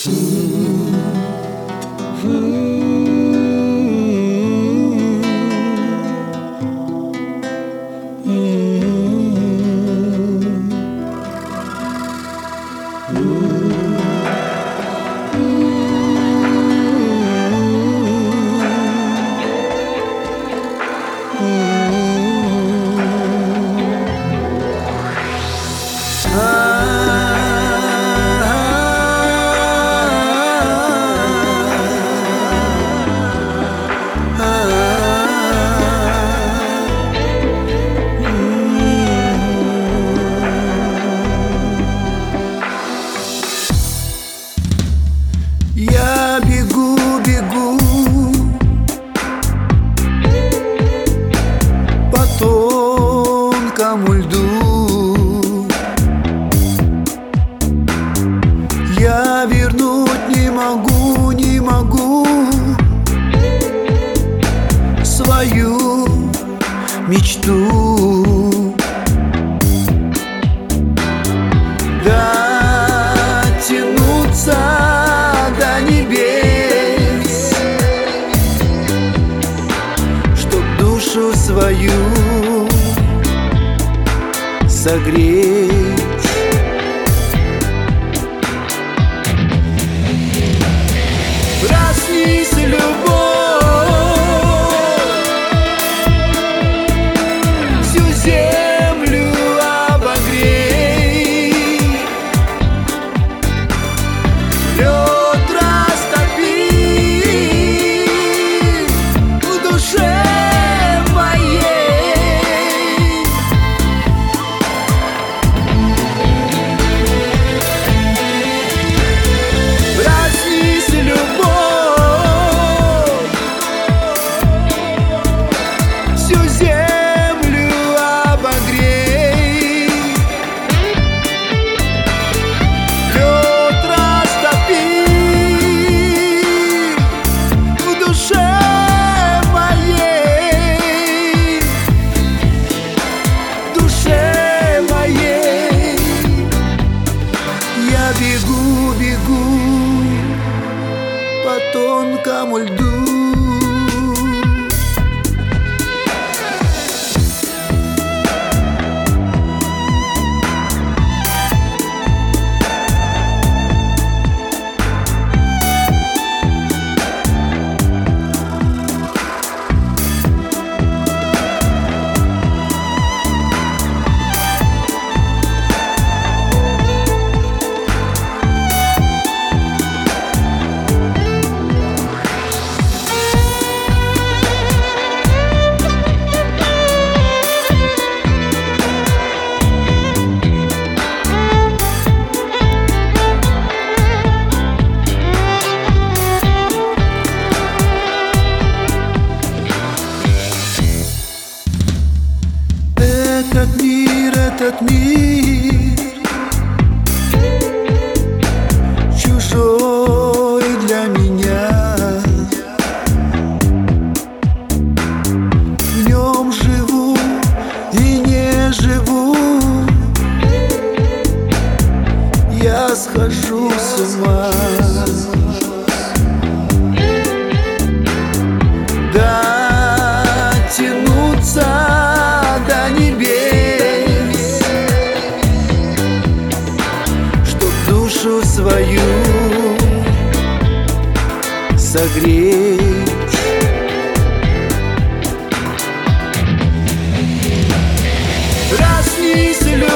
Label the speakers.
Speaker 1: Я бегу, бегу по тонкому льду. Я вернуть не могу, не могу свою мечту. Дотянуться до небес, чтоб душу свою согреть. Проснись, любовь, всю землю обогрей. Лед растопи в душе моей. Проснись, любовь, всю землю обогрей. Лед растопи в душе моей, душе моей. Я бегу, бегу по тонкому льду. Этот мир чужой для меня. В нем живу и не живу, я схожу с ума. Дотянуться до небес, чтоб душу свою согреть. Проснись, любовь,